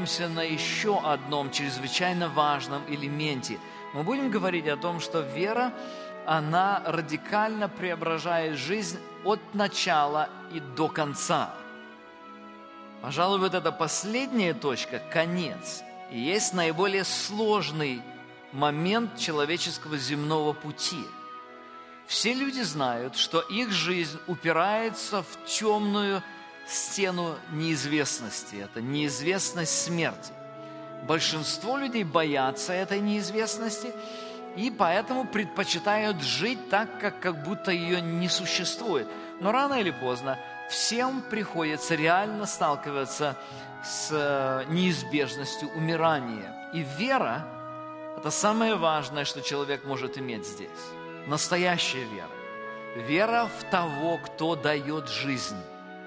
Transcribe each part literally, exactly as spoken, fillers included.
остановимся на еще одном чрезвычайно важном элементе. Мы будем говорить о том, что вера, она радикально преображает жизнь от начала и до конца. Пожалуй, вот эта последняя точка, конец, и есть наиболее сложный момент человеческого земного пути. Все люди знают, что их жизнь упирается в темную стену неизвестности. Это неизвестность смерти. Большинство людей боятся этой неизвестности и поэтому предпочитают жить так, как, как будто ее не существует. Но рано или поздно всем приходится реально сталкиваться с неизбежностью умирания. И вера – это самое важное, что человек может иметь здесь. Настоящая вера. Вера в того, кто дает жизнь.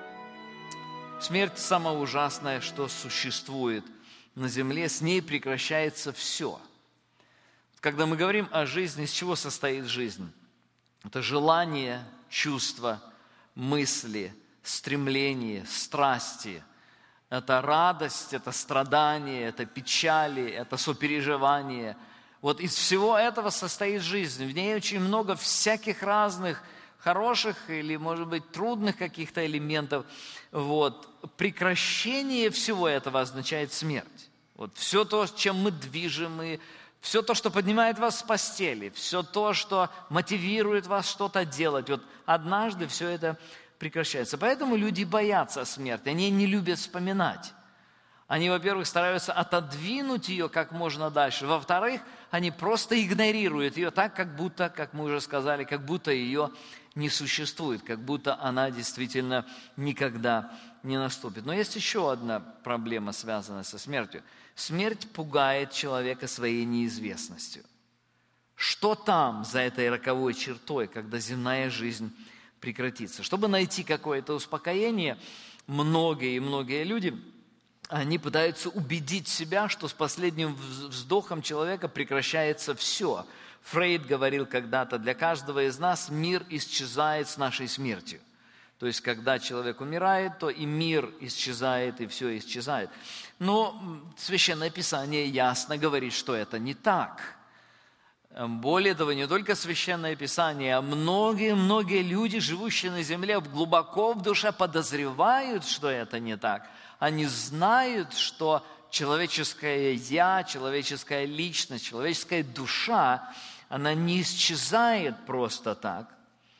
Смерть – самое ужасное, что существует на земле. С ней прекращается все. Когда мы говорим о жизни, из чего состоит жизнь? Это желание, чувства, мысли, стремления, страсти. Это радость, это страдание, это печали, это сопереживание. Вот из всего этого состоит жизнь. В ней очень много всяких разных хороших или, может быть, трудных каких-то элементов. Вот. Прекращение всего этого означает смерть. Вот. Все то, чем мы движимы, все то, что поднимает вас с постели, все то, что мотивирует вас что-то делать. Вот однажды все это прекращается. Поэтому люди боятся смерти, они не любят вспоминать. Они, во-первых, стараются отодвинуть ее как можно дальше. Во-вторых, они просто игнорируют ее так, как будто, как мы уже сказали, как будто ее не существует, как будто она действительно никогда не наступит. Но есть еще одна проблема, связанная со смертью. Смерть пугает человека своей неизвестностью. Что там за этой роковой чертой, когда земная жизнь прекратится? Чтобы найти какое-то успокоение, многие и многие люди, они пытаются убедить себя, что с последним вздохом человека прекращается все. Фрейд говорил когда-то, для каждого из нас мир исчезает с нашей смертью. То есть, когда человек умирает, то и мир исчезает, и все исчезает. Но Священное Писание ясно говорит, что это не так. Более того, не только Священное Писание, а многие-многие люди, живущие на земле, глубоко в душе подозревают, что это не так. Они знают, что человеческое «я», человеческая личность, человеческая душа, она не исчезает просто так.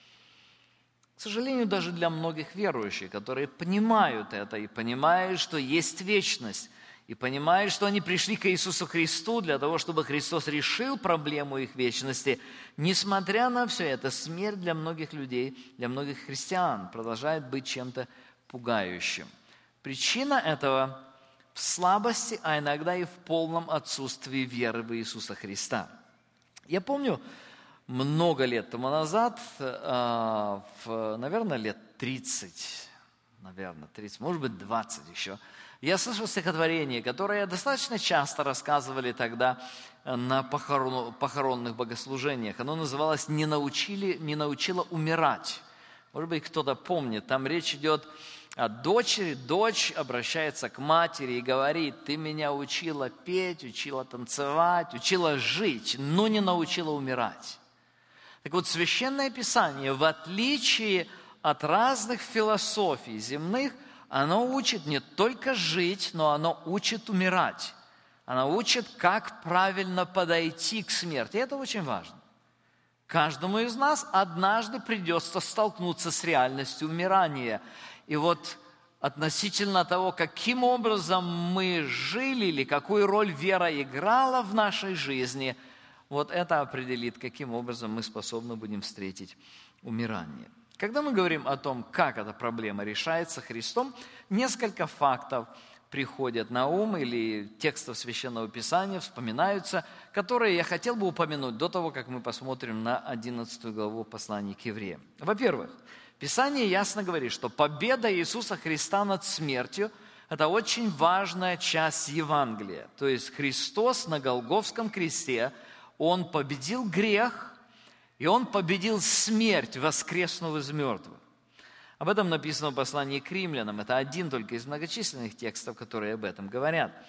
К сожалению, даже для многих верующих, которые понимают это и понимают, что есть вечность, и понимают, что они пришли к Иисусу Христу для того, чтобы Христос решил проблему их вечности, несмотря на все это, смерть для многих людей, для многих христиан продолжает быть чем-то пугающим. Причина этого в слабости, а иногда и в полном отсутствии веры в Иисуса Христа. Я помню, много лет тому назад, наверное, лет тридцать, наверное, тридцать, может быть, двадцать еще, я слышал стихотворение, которое достаточно часто рассказывали тогда на похорон, похоронных богослужениях. Оно называлось «Не научили, не научила умирать». Может быть, кто-то помнит, там речь идет о дочери, дочь обращается к матери и говорит: «Ты меня учила петь, учила танцевать, учила жить, но не научила умирать». Так вот, Священное Писание, в отличие от разных философий земных, оно учит не только жить, но оно учит умирать. Оно учит, как правильно подойти к смерти. И это очень важно. Каждому из нас однажды придется столкнуться с реальностью умирания. И вот относительно того, каким образом мы жили или какую роль вера играла в нашей жизни, вот это определит, каким образом мы способны будем встретить умирание. Когда мы говорим о том, как эта проблема решается Христом, несколько фактов приходят на ум или текстов Священного Писания вспоминаются, которые я хотел бы упомянуть до того, как мы посмотрим на одиннадцатую главу послания к евреям. Во-первых, Писание ясно говорит, что победа Иисуса Христа над смертью – это очень важная часть Евангелия. То есть Христос на Голгофском кресте, Он победил грех, и Он победил смерть, воскреснув из мертвых. Об этом написано в послании к римлянам. Это один только из многочисленных текстов, которые об этом говорят.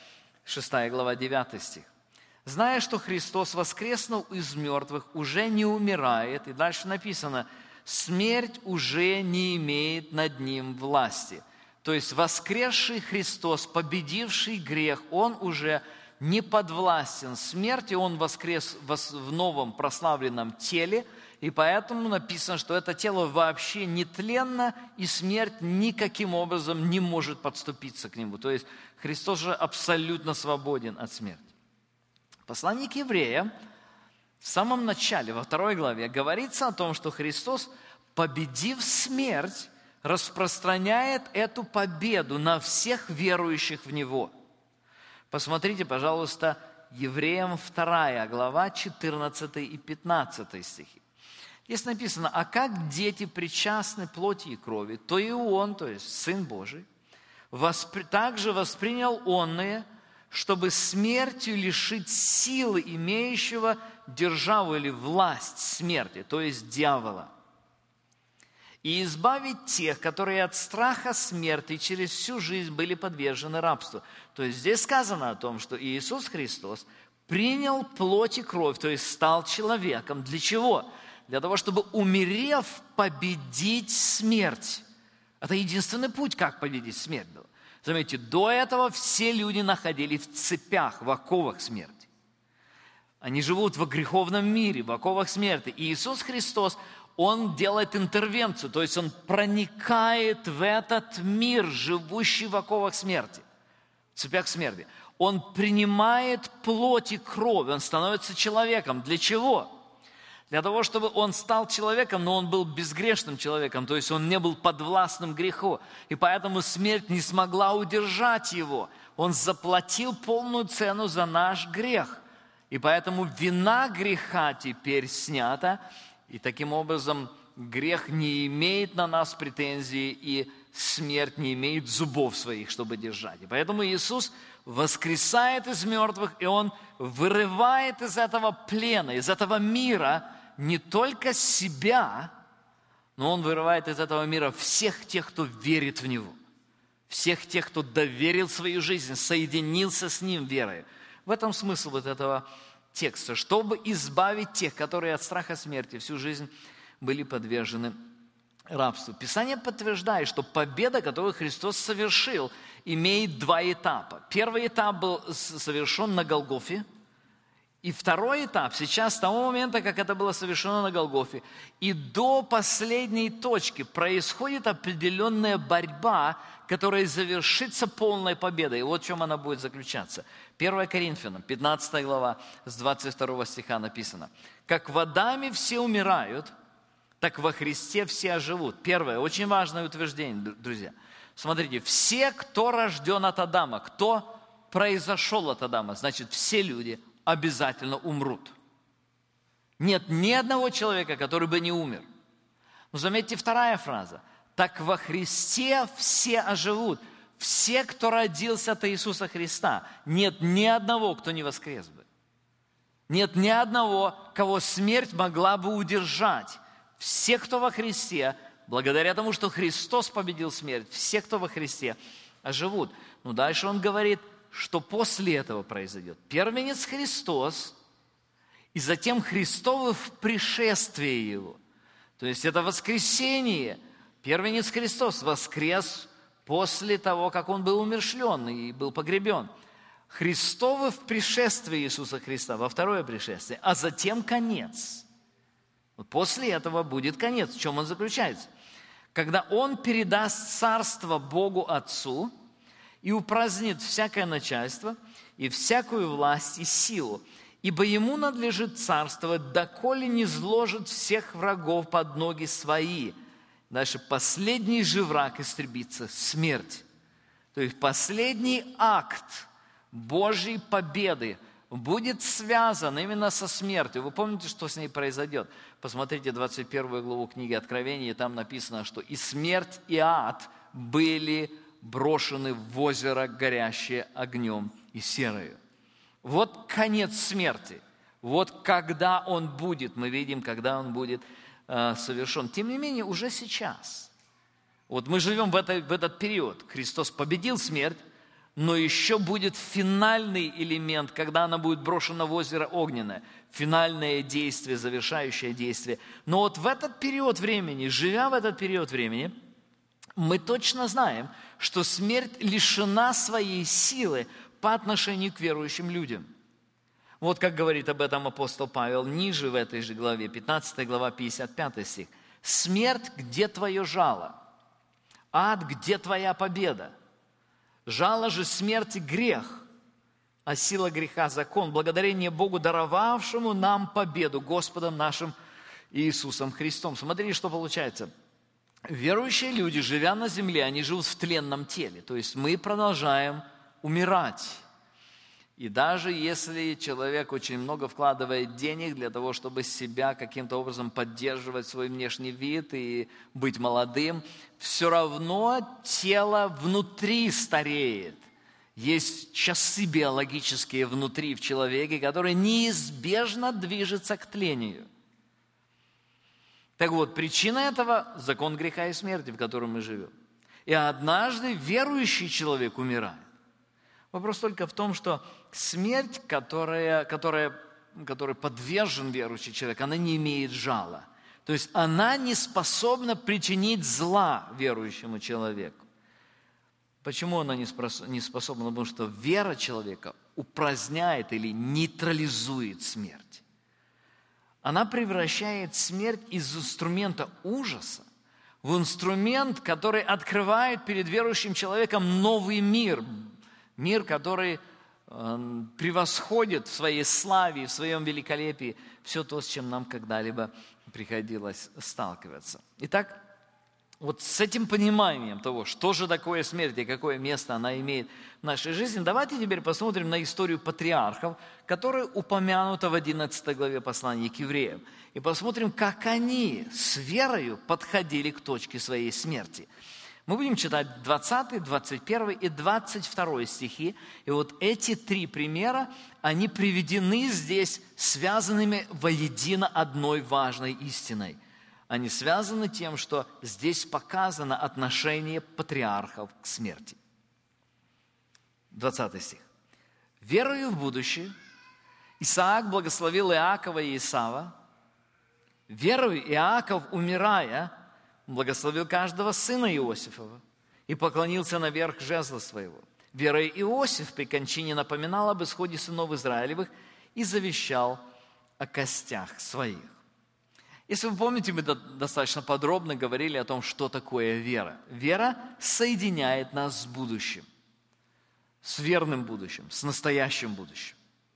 шестая глава, девятый стих. «Зная, что Христос, воскреснув из мертвых, уже не умирает». И дальше написано: «Смерть уже не имеет над ним власти». То есть воскресший Христос, победивший грех, Он уже не подвластен смерти, Он воскрес в новом прославленном теле, и поэтому написано, что это тело вообще нетленно, и смерть никаким образом не может подступиться к Нему. То есть Христос же абсолютно свободен от смерти. Послание к евреям в самом начале, во второй главе, говорится о том, что Христос, победив смерть, распространяет эту победу на всех верующих в Него. Посмотрите, пожалуйста, Евреям вторая глава, четырнадцатый и пятнадцатый стихи. Здесь написано: «А как дети причастны плоти и крови, то и Он, то есть Сын Божий, воспри... также воспринял онное, чтобы смертью лишить силы имеющего державу или власть смерти, то есть дьявола, и избавить тех, которые от страха смерти через всю жизнь были подвержены рабству». То есть здесь сказано о том, что Иисус Христос принял плоть и кровь, то есть стал человеком. Для чего? Для того, чтобы, умерев, победить смерть. Это единственный путь, как победить смерть был. Заметьте, до этого все люди находились в цепях, в оковах смерти. Они живут в греховном мире, в оковах смерти. И Иисус Христос, Он делает интервенцию, то есть Он проникает в этот мир, живущий в оковах смерти, в цепях смерти. Он принимает плоть и кровь, Он становится человеком. Для чего? Для того, чтобы Он стал человеком, но Он был безгрешным человеком, то есть Он не был подвластным греху. И поэтому смерть не смогла удержать Его. Он заплатил полную цену за наш грех. И поэтому вина греха теперь снята. И таким образом грех не имеет на нас претензий, и смерть не имеет зубов своих, чтобы держать. И поэтому Иисус воскресает из мертвых, и Он вырывает из этого плена, из этого мира не только себя, но Он вырывает из этого мира всех тех, кто верит в Него. Всех тех, кто доверил свою жизнь, соединился с Ним верой. В этом смысл вот этого текста. Чтобы избавить тех, которые от страха смерти всю жизнь были подвержены рабству. Писание подтверждает, что победа, которую Христос совершил, имеет два этапа. Первый этап был совершен на Голгофе. И второй этап, сейчас, с того момента, как это было совершено на Голгофе, и до последней точки происходит определенная борьба, которая завершится полной победой. И вот в чем она будет заключаться. первое Коринфянам, пятнадцатая глава, с двадцать второго стиха написано: «Как в Адаме все умирают, так во Христе все оживут». Первое, очень важное утверждение, друзья. Смотрите, все, кто рожден от Адама, кто произошел от Адама, значит, все люди обязательно умрут. Нет ни одного человека, который бы не умер. Но заметьте, вторая фраза. «Так во Христе все оживут». Все, кто родился от Иисуса Христа. Нет ни одного, кто не воскрес бы. Нет ни одного, кого смерть могла бы удержать. Все, кто во Христе, благодаря тому, что Христос победил смерть, все, кто во Христе, оживут. Но дальше Он говорит, что после этого произойдет. Первенец Христос, и затем Христово в пришествии Его. То есть это воскресение. Первенец Христос воскрес после того, как Он был умерщвлен и был погребен. Христово в пришествии Иисуса Христа, во второе пришествие, а затем конец. Вот после этого будет конец. В чем он заключается? Когда Он передаст царство Богу Отцу и упразднит всякое начальство и всякую власть и силу, ибо Ему надлежит царствовать, доколе не сложит всех врагов под ноги Свои. Дальше, последний же враг истребится – смерть. То есть последний акт Божьей победы будет связан именно со смертью. Вы помните, что с ней произойдет? Посмотрите двадцать первую главу книги Откровения, и там написано, что и смерть, и ад были брошены в озеро, горящее огнем и серою. Вот конец смерти. Вот когда он будет, мы видим, когда он будет э, совершен. Тем не менее, уже сейчас. Вот мы живем в, этой, в этот период. Христос победил смерть, но еще будет финальный элемент, когда она будет брошена в озеро огненное. Финальное действие, завершающее действие. Но вот в этот период времени, живя в этот период времени, мы точно знаем, что смерть лишена своей силы по отношению к верующим людям. Вот как говорит об этом апостол Павел ниже в этой же главе, пятнадцатая глава, пятьдесят пятый стих. «Смерть, где твое жало? Ад, где твоя победа? Жало же смерти грех, а сила греха закон, благодарение Богу, даровавшему нам победу Господом нашим Иисусом Христом». Смотрите, что получается. Верующие люди, живя на земле, они живут в тленном теле. То есть мы продолжаем умирать. И даже если человек очень много вкладывает денег для того, чтобы себя каким-то образом поддерживать, свой внешний вид и быть молодым, все равно тело внутри стареет. Есть часы биологические внутри в человеке, которые неизбежно движутся к тлению. Так вот, причина этого – закон греха и смерти, в котором мы живем. И однажды верующий человек умирает. Вопрос только в том, что смерть, которая, которая, которой подвержен верующий человек, она не имеет жала. То есть она не способна причинить зла верующему человеку. Почему она не способна? Потому что вера человека упраздняет или нейтрализует смерть. Она превращает смерть из инструмента ужаса в инструмент, который открывает перед верующим человеком новый мир. Мир, который э, превосходит в своей славе, в своем великолепии все то, с чем нам когда-либо приходилось сталкиваться. Итак, вот с этим пониманием того, что же такое смерть и какое место она имеет в нашей жизни, давайте теперь посмотрим на историю патриархов, которая упомянута в одиннадцатой главе послания к евреям. И посмотрим, как они с верою подходили к точке своей смерти. Мы будем читать двадцатый, двадцать первый и двадцать второй стихи. И вот эти три примера, они приведены здесь связанными воедино одной важной истиной. Они связаны тем, что здесь показано отношение патриархов к смерти. двадцатый стих. «Верою в будущее Исаак благословил Иакова и Исава. Верою Иаков, умирая, благословил каждого сына Иосифова и поклонился наверх жезла своего. Верой Иосиф при кончине напоминал об исходе сынов Израилевых и завещал о костях своих». Если вы помните, мы достаточно подробно говорили о том, что такое вера. Вера соединяет нас с будущим, с верным будущим, с настоящим будущим.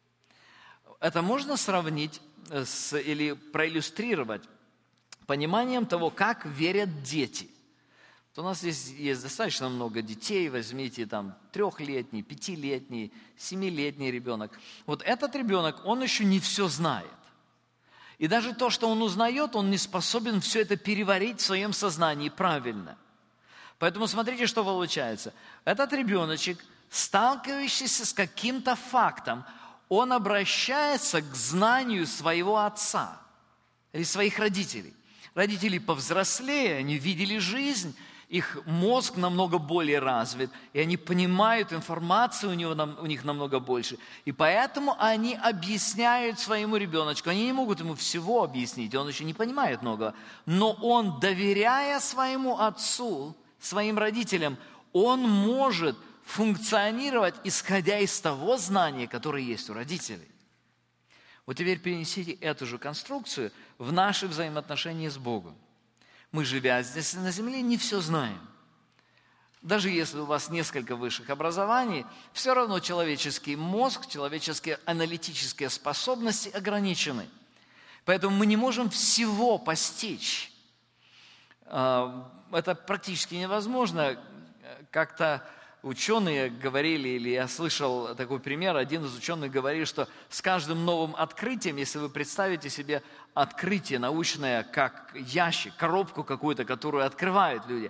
Это можно сравнить с, или проиллюстрировать пониманием того, как верят дети. Вот у нас здесь есть достаточно много детей, возьмите там трехлетний, пятилетний, семилетний ребенок. Вот этот ребенок, он еще не все знает. И даже то, что он узнает, он не способен все это переварить в своем сознании правильно. Поэтому смотрите, что получается. Этот ребеночек, сталкивающийся с каким-то фактом, он обращается к знанию своего отца или своих родителей. Родители повзрослее, они видели жизнь, их мозг намного более развит, и они понимают информацию, у, него, у них намного больше. И поэтому они объясняют своему ребеночку. Они не могут ему всего объяснить, он еще не понимает много. Но он, доверяя своему отцу, своим родителям, он может функционировать, исходя из того знания, которое есть у родителей. Вот теперь перенесите эту же конструкцию в наши взаимоотношения с Богом. Мы, живя здесь на земле, не все знаем. Даже если у вас несколько высших образований, все равно человеческий мозг, человеческие аналитические способности ограничены. Поэтому мы не можем всего постичь. Это практически невозможно. Как-то ученые говорили, или я слышал такой пример, один из ученых говорил, что с каждым новым открытием, если вы представите себе открытие научное, как ящик, коробку какую-то, которую открывают люди,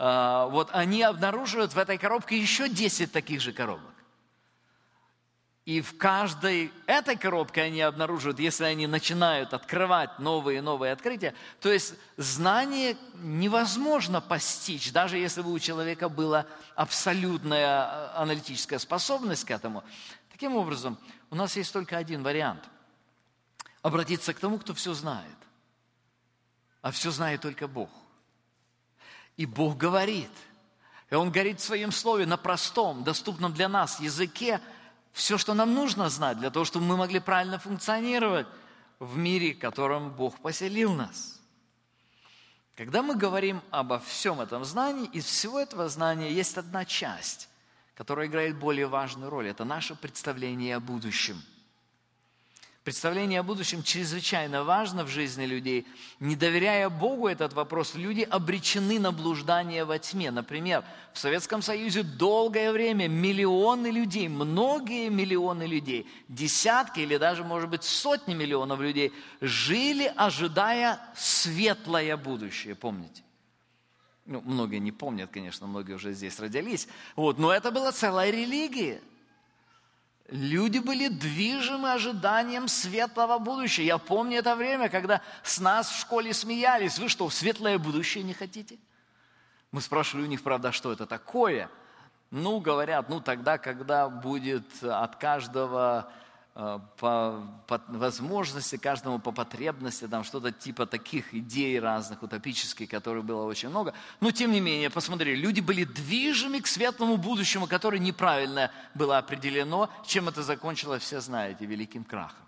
вот они обнаруживают в этой коробке еще десять таких же коробок. И в каждой этой коробке они обнаруживают, если они начинают открывать новые и новые открытия, то есть знание невозможно постичь, даже если бы у человека была абсолютная аналитическая способность к этому. Таким образом, у нас есть только один вариант – обратиться к тому, кто все знает. А все знает только Бог. И Бог говорит. И Он говорит в Своем Слове на простом, доступном для нас языке, все, что нам нужно знать, для того, чтобы мы могли правильно функционировать в мире, в котором Бог поселил нас. Когда мы говорим обо всем этом знании, из всего этого знания есть одна часть, которая играет более важную роль. Это наше представление о будущем. Представление о будущем чрезвычайно важно в жизни людей. Не доверяя Богу этот вопрос, люди обречены на блуждание во тьме. Например, в Советском Союзе долгое время миллионы людей, многие миллионы людей, десятки или даже, может быть, сотни миллионов людей жили, ожидая светлое будущее. Помните? Ну, многие не помнят, конечно, многие уже здесь родились. Вот, но это была целая религия. Люди были движимы ожиданием светлого будущего. Я помню это время, когда с нас в школе смеялись. Вы что, в светлое будущее не хотите? Мы спрашивали у них, правда, что это такое? Ну, говорят, ну тогда, когда будет от каждого по, по возможности, каждому по потребности, там что-то типа таких идей разных, утопических, которых было очень много. Но, тем не менее, посмотри, люди были движимы к светлому будущему, которое неправильно было определено. Чем это закончилось, все знаете, великим крахом.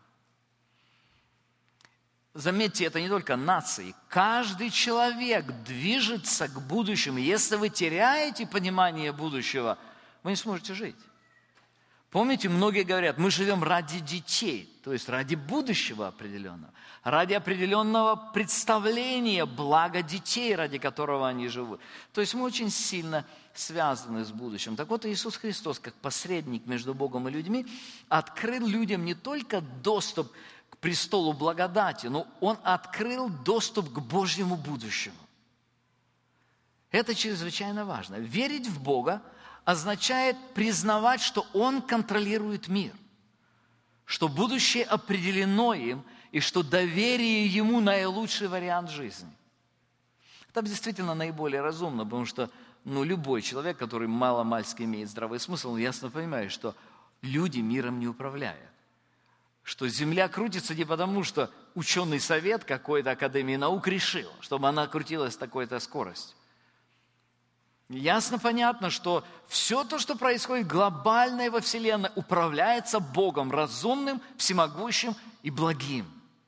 Заметьте, это не только нации. Каждый человек движется к будущему. Если вы теряете понимание будущего, вы не сможете жить. Помните, многие говорят, мы живем ради детей, то есть ради будущего определенного, ради определенного представления блага детей, ради которого они живут. То есть мы очень сильно связаны с будущим. Так вот, Иисус Христос, как посредник между Богом и людьми, открыл людям не только доступ к престолу благодати, но Он открыл доступ к Божьему будущему. Это чрезвычайно важно. Верить в Бога означает признавать, что Он контролирует мир, что будущее определено им, и что доверие Ему наилучший вариант жизни. Это действительно наиболее разумно, потому что ну, любой человек, который мало-мальски имеет здравый смысл, он ясно понимает, что люди миром не управляют. Что Земля крутится не потому, что ученый совет какой-то Академии наук решил, чтобы она крутилась с такой-то скоростью. Ясно, понятно, что все то, что происходит глобально во Вселенной, управляется Богом разумным, всемогущим и благим.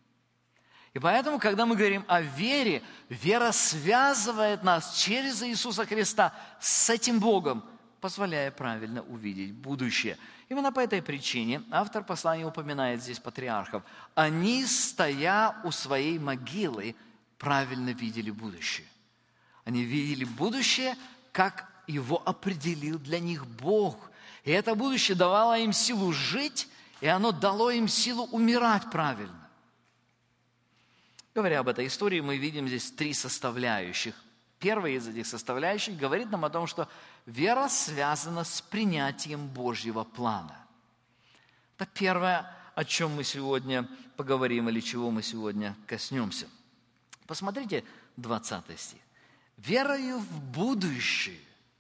И поэтому, когда мы говорим о вере, вера связывает нас через Иисуса Христа с этим Богом, позволяя правильно увидеть будущее. Именно по этой причине автор послания упоминает здесь патриархов. Они, стоя у своей могилы, правильно видели будущее. Они видели будущее, как его определил для них Бог. И это будущее давало им силу жить, и оно дало им силу умирать правильно. Говоря об этой истории, мы видим здесь три составляющих. Первая из этих составляющих говорит нам о том, что вера связана с принятием Божьего плана. Это первое, о чем мы сегодня поговорим, или чего мы сегодня коснемся. Посмотрите двадцатый стих. «Верою в будущее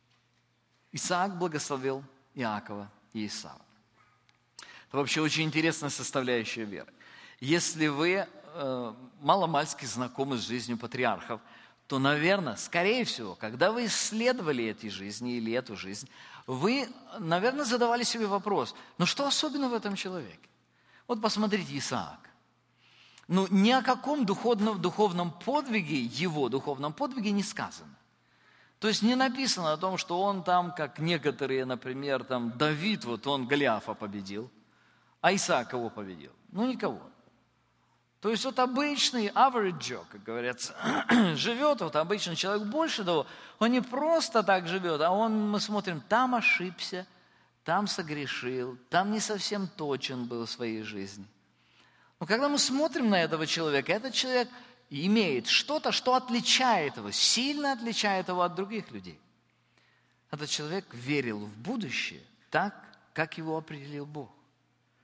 Исаак благословил Иакова и Исава». Это вообще очень интересная составляющая веры. Если вы э, маломальски знакомы с жизнью патриархов, то, наверное, скорее всего, когда вы исследовали эти жизни или эту жизнь, вы, наверное, задавали себе вопрос, ну что особенно в этом человеке? Вот посмотрите Исаак. Ну, ни о каком духовном, духовном подвиге, его духовном подвиге не сказано. То есть не написано о том, что он там, как некоторые, например, там Давид, вот он Голиафа победил, а Исаак кого победил? Ну, никого. То есть вот обычный average Joe, как говорится, живет, вот обычный человек больше того, он не просто так живет, а он, мы смотрим, там ошибся, там согрешил, там не совсем точен был в своей жизни. Но когда мы смотрим на этого человека, этот человек имеет что-то, что отличает его, сильно отличает его от других людей. Этот человек верил в будущее так, как его определил Бог.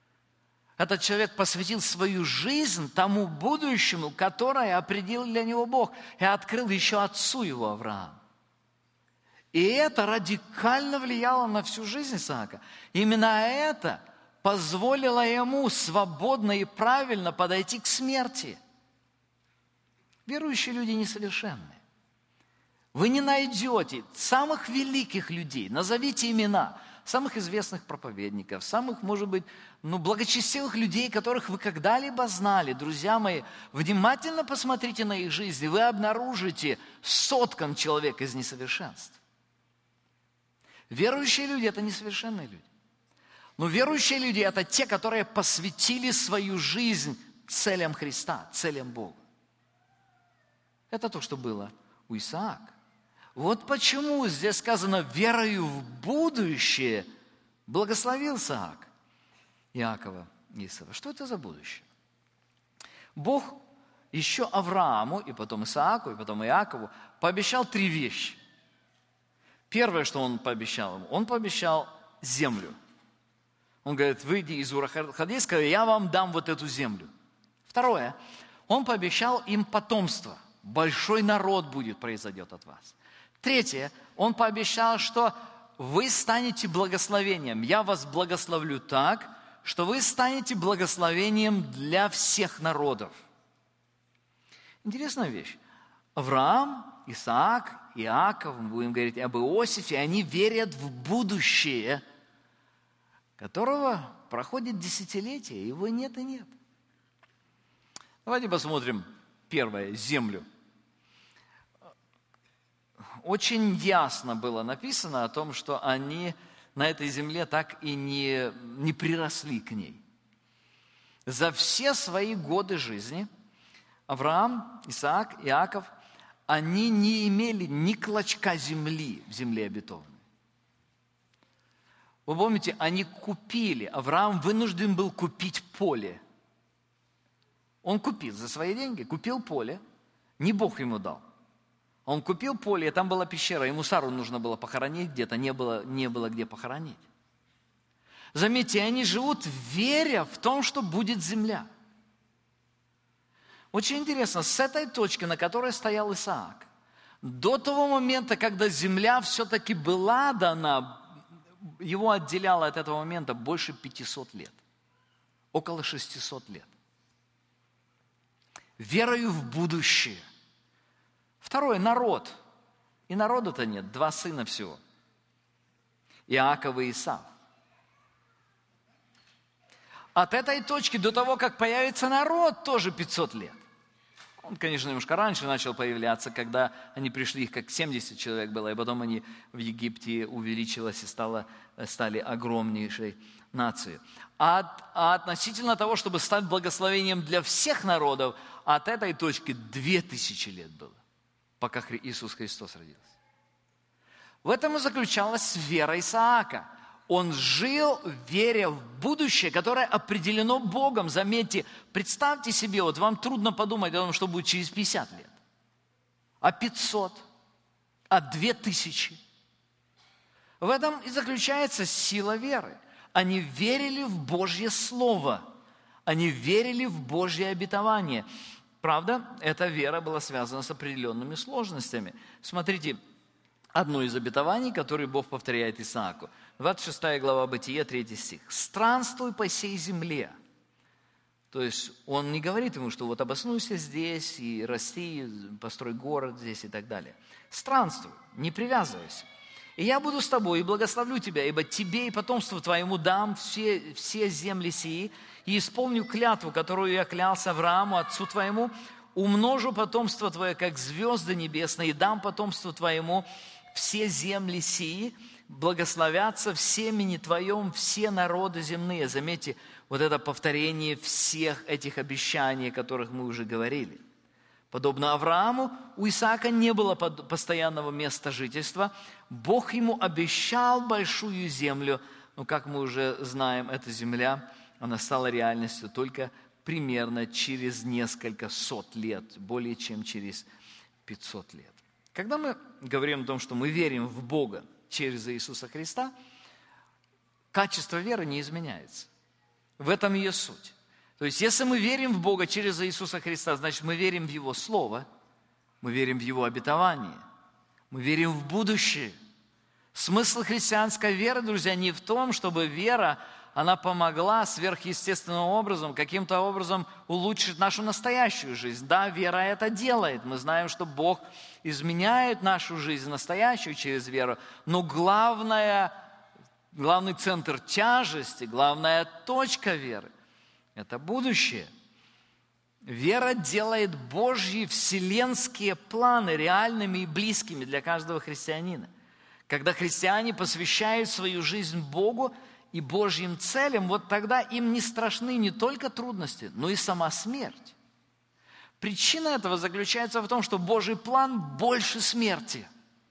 Этот человек посвятил свою жизнь тому будущему, которое определил для него Бог, и открыл еще отцу его Авраам. И это радикально влияло на всю жизнь Исаака. Именно это позволило ему свободно и правильно подойти к смерти. Верующие люди несовершенны. Вы не найдете самых великих людей, назовите имена, самых известных проповедников, самых, может быть, ну, благочестивых людей, которых вы когда-либо знали. Друзья мои, внимательно посмотрите на их жизнь, и вы обнаружите соткан человека из несовершенств. Верующие люди – это несовершенные люди. Но верующие люди – это те, которые посвятили свою жизнь целям Христа, целям Бога. Это то, что было у Исаака. Вот почему здесь сказано, верою в будущее благословил Исаак Иакова и Исава. Что это за будущее? Бог еще Аврааму, и потом Исааку, и потом Иакову пообещал три вещи. Первое, что он пообещал ему, он пообещал землю. Он говорит, выйди из Ура Халдейского, я вам дам вот эту землю. Второе, он пообещал им потомство. Большой народ будет, произойдет от вас. Третье, он пообещал, что вы станете благословением. Я вас благословлю так, что вы станете благословением для всех народов. Интересная вещь. Авраам, Исаак, Иаков, мы будем говорить об Иосифе, они верят в будущее, которого проходит десятилетия, его нет и нет. Давайте посмотрим первое, землю. Очень ясно было написано о том, что они на этой земле так и не, не приросли к ней. За все свои годы жизни Авраам, Исаак, Иаков, они не имели ни клочка земли в земле обетованной. Вы помните, они купили, Авраам вынужден был купить поле. Он купил за свои деньги, купил поле, не Бог ему дал. Он купил поле, и там была пещера, ему Сару нужно было похоронить где-то, не было, не было где похоронить. Заметьте, они живут, веря в том, что будет земля. Очень интересно, с этой точки, на которой стоял Исаак, до того момента, когда земля все-таки была дана, его отделяло от этого момента больше пятисот лет, около шестисот лет. Верою в будущее. Второе, народ. И народа-то нет, два сына всего. Иаков и Исав. От этой точки до того, как появится народ, тоже пятьсот лет. Он, конечно, немножко раньше начал появляться, когда они пришли, их как семьдесят человек было, и потом они в Египте увеличилось и стало, стали огромнейшей нацией. А, от, а относительно того, чтобы стать благословением для всех народов, от этой точки две тысячи лет было, пока Иисус Христос родился. В этом и заключалась вера Исаака. Он жил, веря в будущее, которое определено Богом. Заметьте, представьте себе, вот вам трудно подумать о том, что будет через пятьдесят лет. А пятьсот, а две тысячи. В этом и заключается сила веры. Они верили в Божье Слово. Они верили в Божье обетование. Правда, эта вера была связана с определенными сложностями. Смотрите, одно из обетований, которое Бог повторяет Исааку. двадцать шестая глава Бытия, третий стих. «Странствуй по сей земле». То есть он не говорит ему, что вот обоснуйся здесь и расти, построй город здесь и так далее. Странствуй, не привязывайся. «И я буду с тобой и благословлю тебя, ибо тебе и потомству твоему дам все, все земли сии, и исполню клятву, которую я клялся Аврааму, отцу твоему, умножу потомство твое, как звезды небесные, и дам потомству твоему все земли сии, благословятся в семени твоем все народы земные». Заметьте, вот это повторение всех этих обещаний, о которых мы уже говорили. Подобно Аврааму, у Исаака не было постоянного места жительства. Бог ему обещал большую землю, но, как мы уже знаем, эта земля, она стала реальностью только примерно через несколько сот лет, более чем через пятьсот лет. Когда мы говорим о том, что мы верим в Бога через Иисуса Христа, качество веры не изменяется. В этом ее суть. То есть, если мы верим в Бога через Иисуса Христа, значит, мы верим в Его Слово, мы верим в Его обетование, мы верим в будущее. Смысл христианской веры, друзья, не в том, чтобы вера, она помогла сверхъестественным образом, каким-то образом улучшить нашу настоящую жизнь. Да, вера это делает. Мы знаем, что Бог изменяет нашу жизнь настоящую через веру. Но главное, главный центр тяжести, главная точка веры – это будущее. Вера делает Божьи вселенские планы реальными и близкими для каждого христианина. Когда христиане посвящают свою жизнь Богу и Божьим целям, вот тогда им не страшны не только трудности, но и сама смерть. Причина этого заключается в том, что Божий план больше смерти.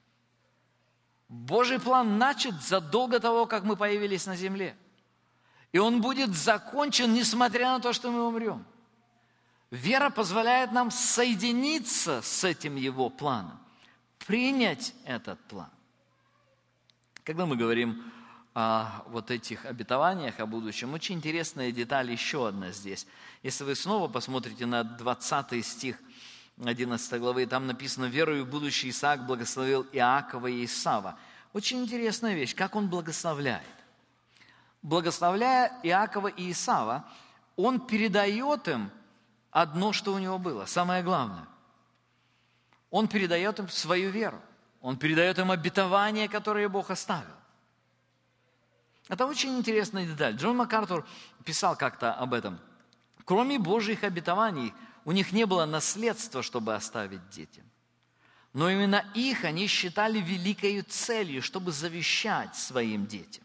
Божий план начат задолго того, как мы появились на земле. И он будет закончен, несмотря на то, что мы умрем. Вера позволяет нам соединиться с этим Его планом, принять этот план. Когда мы говорим о вот этих обетованиях о будущем, очень интересная деталь еще одна здесь. Если вы снова посмотрите на двадцатый стих одиннадцатой главы, там написано: «Верою будущий Исаак благословил Иакова и Исава». Очень интересная вещь, как он благословляет. Благословляя Иакова и Исава, он передает им одно, что у него было, самое главное. Он передает им свою веру. Он передает им обетование, которое Бог оставил. Это очень интересная деталь. Джон МакАртур писал как-то об этом. Кроме Божьих обетований, у них не было наследства, чтобы оставить детям. Но именно их они считали великой целью, чтобы завещать своим детям.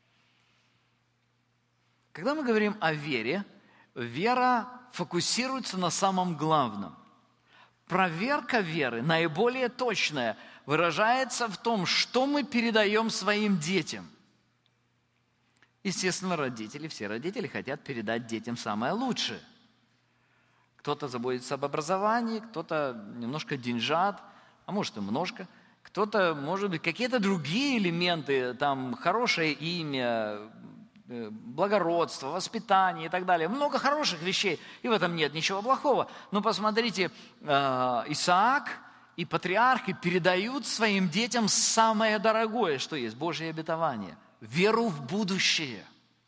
Когда мы говорим о вере, вера фокусируется на самом главном. Проверка веры, наиболее точная, выражается в том, что мы передаем своим детям. Естественно, родители, все родители хотят передать детям самое лучшее. Кто-то заботится об образовании, кто-то немножко деньжат, а может и немножко. Кто-то, может быть, какие-то другие элементы, там, хорошее имя, благородство, воспитание и так далее. Много хороших вещей, и в этом нет ничего плохого. Но посмотрите, Исаак и патриархи передают своим детям самое дорогое, что есть, Божье обетование – веру в будущее.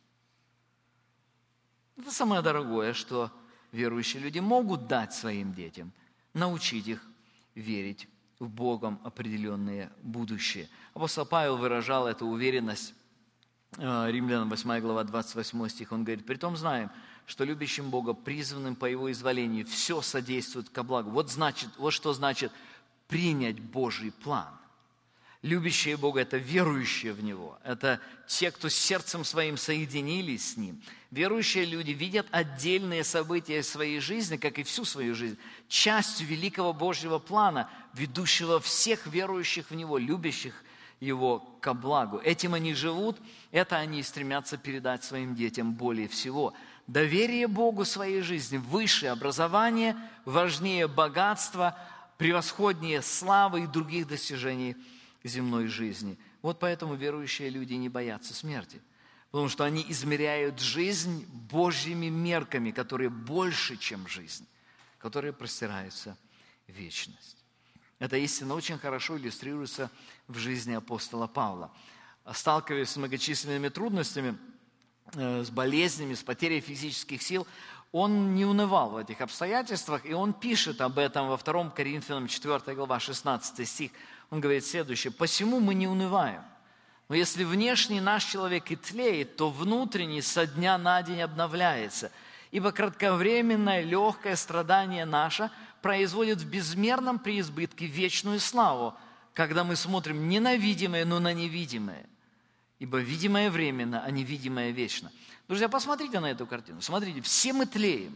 Это самое дорогое, что верующие люди могут дать своим детям, научить их верить в Богом определенное будущее. Апостол Павел выражал эту уверенность. Римлянам восьмая глава, двадцать восьмой стих, он говорит: «Притом знаем, что любящим Бога, призванным по Его изволению, все содействует ко благу». Вот, значит, вот что значит принять Божий план. Любящие Бога – это верующие в Него. Это те, кто сердцем своим соединились с Ним. Верующие люди видят отдельные события своей жизни, как и всю свою жизнь, частью великого Божьего плана, ведущего всех верующих в Него, любящих Его ко благу. Этим они живут, это они стремятся передать своим детям более всего. Доверие Богу своей жизни выше образования, важнее богатства, превосходнее славы и других достижений земной жизни. Вот поэтому верующие люди не боятся смерти. Потому что они измеряют жизнь Божьими мерками, которые больше, чем жизнь, которые простираются в вечность. Эта истина очень хорошо иллюстрируется в жизни апостола Павла. Сталкиваясь с многочисленными трудностями, с болезнями, с потерей физических сил, он не унывал в этих обстоятельствах, и он пишет об этом во втором Коринфянам четвёртая глава, шестнадцатый стих. Он говорит следующее: «Посему мы не унываем. Но если внешний наш человек и тлеет, то внутренний со дня на день обновляется. Ибо кратковременное легкое страдание наше производит в безмерном преизбытке вечную славу, когда мы смотрим не на видимое, но на невидимое. Ибо видимое временно, а невидимое вечно». Друзья, посмотрите на эту картину. Смотрите, все мы тлеем.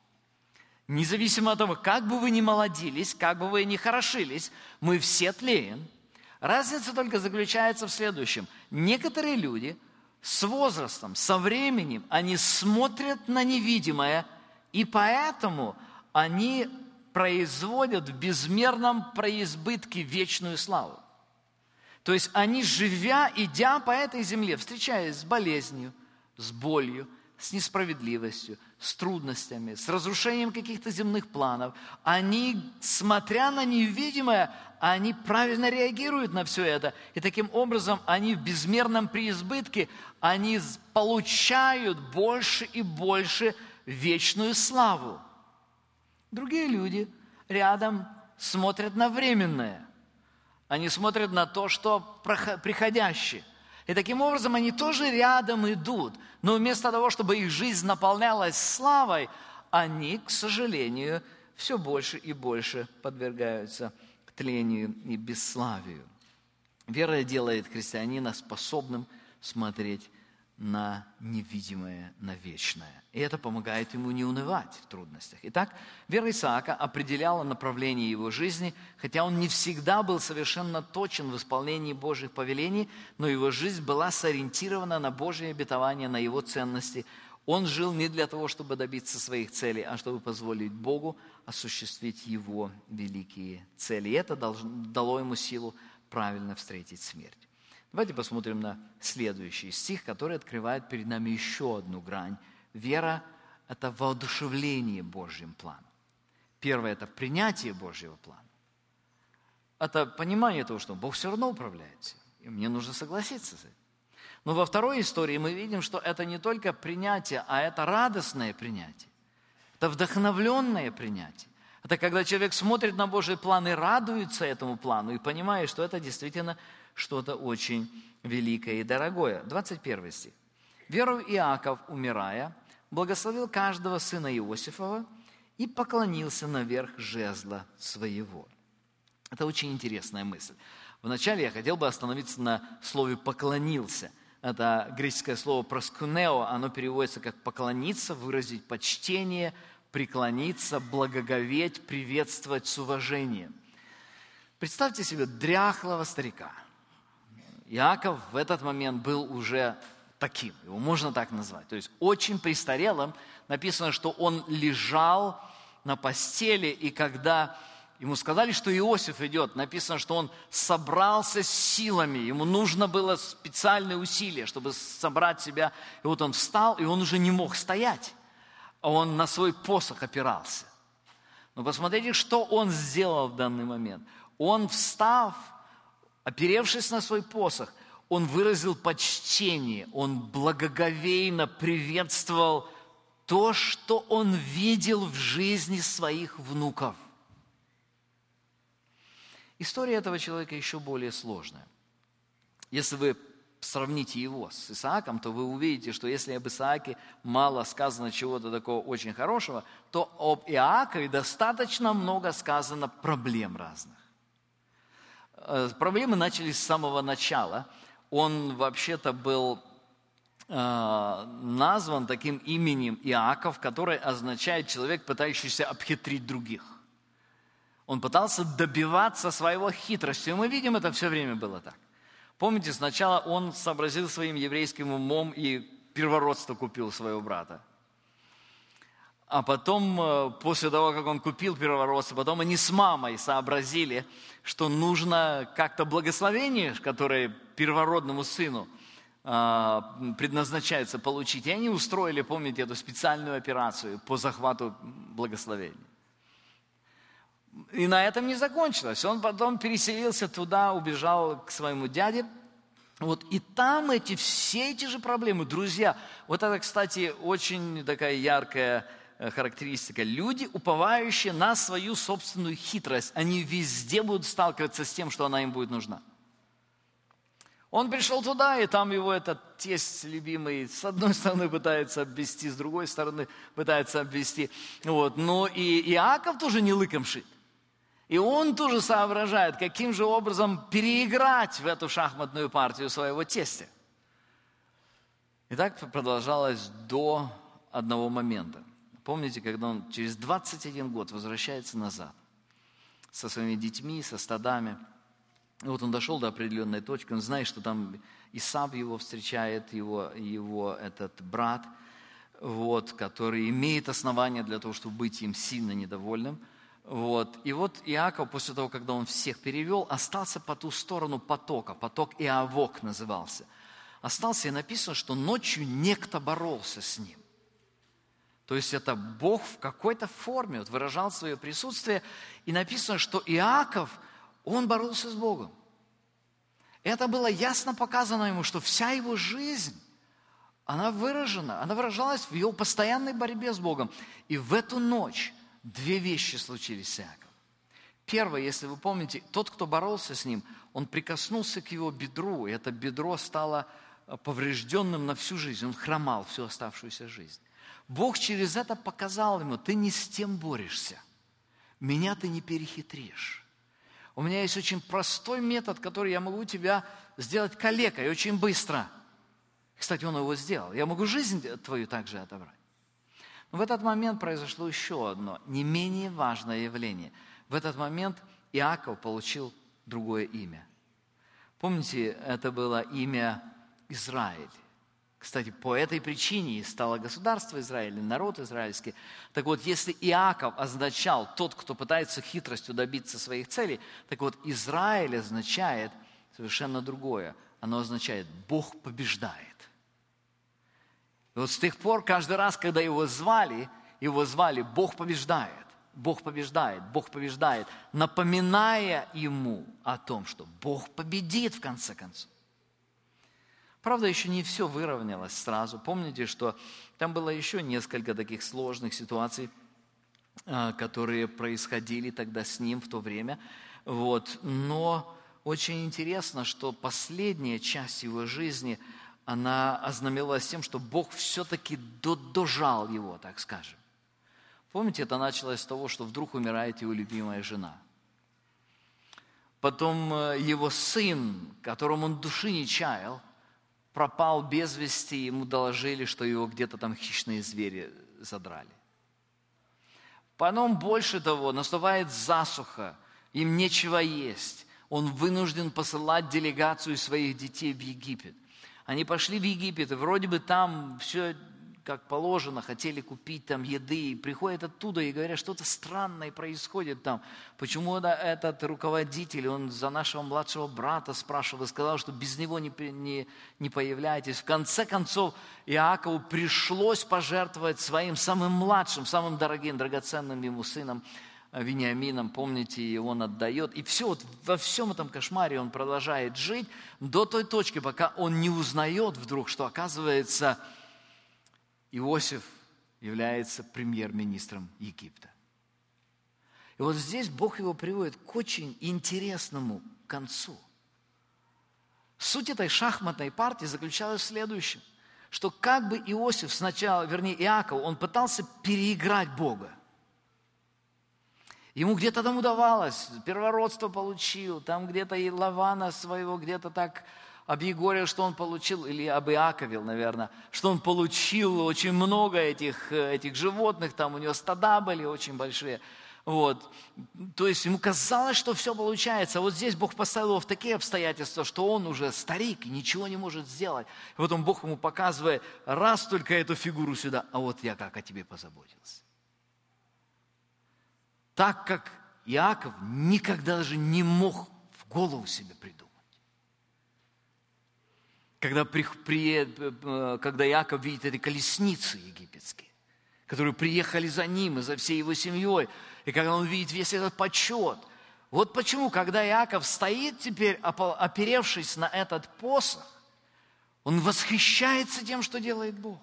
Независимо от того, как бы вы ни молодились, как бы вы ни хорошились, мы все тлеем. Разница только заключается в следующем. Некоторые люди с возрастом, со временем, они смотрят на невидимое, и поэтому они производят в безмерном преизбытке вечную славу. То есть они, живя, идя по этой земле, встречаясь с болезнью, с болью, с несправедливостью, с трудностями, с разрушением каких-то земных планов, они, смотря на невидимое, они правильно реагируют на все это. И таким образом они в безмерном преизбытке, они получают больше и больше вечную славу. Другие люди рядом смотрят на временное. Они смотрят на то, что приходящее. И таким образом они тоже рядом идут. Но вместо того, чтобы их жизнь наполнялась славой, они, к сожалению, все больше и больше подвергаются тлению и бесславию. Вера делает христианина способным смотреть на невидимое, на вечное. И это помогает ему не унывать в трудностях. Итак, вера Исаака определяла направление его жизни, хотя он не всегда был совершенно точен в исполнении Божьих повелений, но его жизнь была сориентирована на Божье обетование, на его ценности. Он жил не для того, чтобы добиться своих целей, а чтобы позволить Богу осуществить его великие цели. И это дало ему силу правильно встретить смерть. Давайте посмотрим на следующий стих, который открывает перед нами еще одну грань. Вера – это воодушевление Божьим планом. Первое – это принятие Божьего плана. Это понимание того, что Бог все равно управляет всем, и мне нужно согласиться с этим. Но во второй истории мы видим, что это не только принятие, а это радостное принятие. Это вдохновленное принятие. Это когда человек смотрит на Божий план и радуется этому плану, и понимает, что это действительно что-то очень великое и дорогое. двадцать первый стих. «Верою Иаков, умирая, благословил каждого сына Иосифова и поклонился наверх жезла своего». Это очень интересная мысль. Вначале я хотел бы остановиться на слове «поклонился». Это греческое слово «проскунео», оно переводится как «поклониться», «выразить почтение», «преклониться», «благоговеть», «приветствовать с уважением». Представьте себе дряхлого старика. Иаков в этот момент был уже таким, его можно так назвать. То есть очень престарелым. Написано, что он лежал на постели, и когда ему сказали, что Иосиф идет, написано, что он собрался с силами, ему нужно было специальные усилия, чтобы собрать себя. И вот он встал, и он уже не мог стоять, а он на свой посох опирался. Но посмотрите, что он сделал в данный момент. Он, встав, оперевшись на свой посох, он выразил почтение, он благоговейно приветствовал то, что он видел в жизни своих внуков. История этого человека еще более сложная. Если вы сравните его с Исааком, то вы увидите, что если об Исааке мало сказано чего-то такого очень хорошего, то об Иакове достаточно много сказано проблем разных. Проблемы начались с самого начала. Он вообще-то был э, назван таким именем Иаков, которое означает человек, пытающийся обхитрить других. Он пытался добиваться своего хитростью. И мы видим, это все время было так. Помните, сначала он сообразил своим еврейским умом и первородство купил своего брата. А потом, после того, как он купил первородство, потом они с мамой сообразили, что нужно как-то благословение, которое первородному сыну предназначается получить. И они устроили, помните, эту специальную операцию по захвату благословения. И на этом не закончилось. Он потом переселился туда, убежал к своему дяде. Вот, и там эти, все эти же проблемы, друзья. Вот это, кстати, очень такая яркая характеристика. Люди, уповающие на свою собственную хитрость, они везде будут сталкиваться с тем, что она им будет нужна. Он пришел туда, и там его этот тесть любимый с одной стороны пытается обвести, с другой стороны пытается обвести. Вот. Но и Иаков тоже не лыком шит. И он тоже соображает, каким же образом переиграть в эту шахматную партию своего тестя. И так продолжалось до одного момента. Помните, когда он через двадцать один год возвращается назад со своими детьми, со стадами. И вот он дошел до определенной точки, он знает, что там Исав его встречает, его, его этот брат, вот, который имеет основания для того, чтобы быть им сильно недовольным. Вот. И вот Иаков, после того, когда он всех перевел, остался по ту сторону потока. Поток Иавок назывался. Остался, и написано, что ночью некто боролся с ним. То есть это Бог в какой-то форме вот выражал свое присутствие. И написано, что Иаков, он боролся с Богом. Это было ясно показано ему, что вся его жизнь, она выражена, она выражалась в его постоянной борьбе с Богом. И в эту ночь две вещи случились с Иаковом. Первое, если вы помните, тот, кто боролся с ним, он прикоснулся к его бедру, и это бедро стало поврежденным на всю жизнь. Он хромал всю оставшуюся жизнь. Бог через это показал ему: ты не с тем борешься, меня ты не перехитришь. У меня есть очень простой метод, который я могу тебя сделать калекой очень быстро. Кстати, он его сделал. Я могу жизнь твою также отобрать. Но в этот момент произошло еще одно, не менее важное явление. В этот момент Иаков получил другое имя. Помните, это было имя Израиль. Кстати, по этой причине стало государство Израиль, народ израильский. Так вот, если Иаков означал тот, кто пытается хитростью добиться своих целей, так вот, Израиль означает совершенно другое. Оно означает «Бог побеждает». И вот с тех пор, каждый раз, когда его звали, его звали «Бог побеждает». Бог побеждает, Бог побеждает, напоминая ему о том, что Бог победит в конце концов. Правда, еще не все выровнялось сразу. Помните, что там было еще несколько таких сложных ситуаций, которые происходили тогда с ним в то время. Вот. Но очень интересно, что последняя часть его жизни, она ознаменовалась тем, что Бог все-таки дожал его, так скажем. Помните, это началось с того, что вдруг умирает его любимая жена. Потом его сын, которому он души не чаял, пропал без вести, ему доложили, что его где-то там хищные звери задрали. Потом, больше того, наступает засуха, им нечего есть. Он вынужден посылать делегацию своих детей в Египет. Они пошли в Египет, и вроде бы там все как положено, хотели купить там еды, и приходят оттуда и говорят, что-то странное происходит там. Почему этот руководитель, он за нашего младшего брата спрашивал и сказал, что без него не, не, не появляйтесь. В конце концов, Иакову пришлось пожертвовать своим самым младшим, самым дорогим, драгоценным ему сыном Вениамином. Помните, и он отдает. И все, вот во всем этом кошмаре он продолжает жить до той точки, пока он не узнает вдруг, что оказывается Иосиф является премьер-министром Египта. И вот здесь Бог его приводит к очень интересному концу. Суть этой шахматной партии заключалась в следующем, что как бы Иосиф сначала, вернее Иаков, он пытался переиграть Бога. Ему где-то там удавалось, первородство получил, там где-то и Лавана своего где-то так объегорил, что он получил, или обиаковил, наверное, что он получил очень много этих, этих животных, там у него стада были очень большие. Вот. То есть ему казалось, что все получается. А вот здесь Бог поставил его в такие обстоятельства, что он уже старик и ничего не может сделать. И потом Бог ему показывает, раз только эту фигуру сюда, а вот я как о тебе позаботился. Так как Иаков никогда даже не мог в голову себе придумать. Когда, при, при, когда Иаков видит эти колесницы египетские, которые приехали за ним и за всей его семьей, и когда он видит весь этот почет. Вот почему, когда Иаков стоит теперь, оперевшись на этот посох, он восхищается тем, что делает Бог.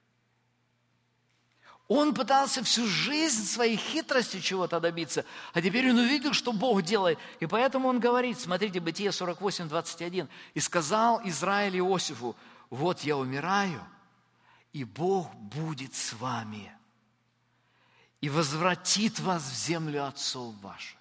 Он пытался всю жизнь своей хитростью чего-то добиться, а теперь он увидел, что Бог делает. И поэтому он говорит, смотрите, Бытие сорок восемь, двадцать один. «И сказал Израиль Иосифу, вот я умираю, и Бог будет с вами, и возвратит вас в землю отцов ваших».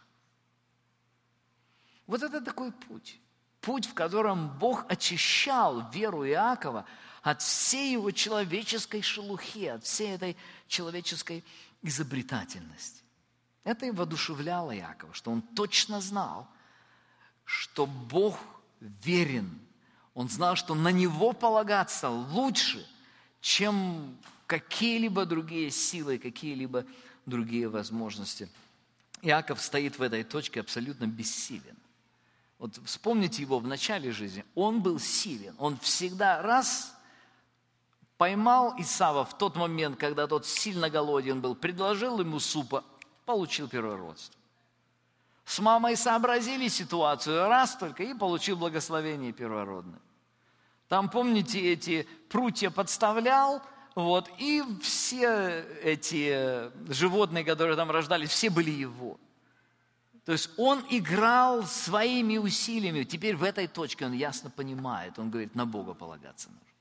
Вот это такой путь. Путь, в котором Бог очищал веру Иакова от всей его человеческой шелухи, от всей этой человеческой изобретательности. Это и воодушевляло Иакова, что он точно знал, что Бог верен. Он знал, что на Него полагаться лучше, чем какие-либо другие силы, какие-либо другие возможности. Иаков стоит в этой точке абсолютно бессилен. Вот вспомните его в начале жизни. Он был силен. Он всегда раз поймал Исава в тот момент, когда тот сильно голоден был, предложил ему супа, получил первородство. С мамой сообразили ситуацию, раз только, и получил благословение первородное. Там, помните, эти прутья подставлял, вот, и все эти животные, которые там рождались, все были его. То есть он играл своими усилиями. Теперь в этой точке он ясно понимает, он говорит, на Бога полагаться нужно.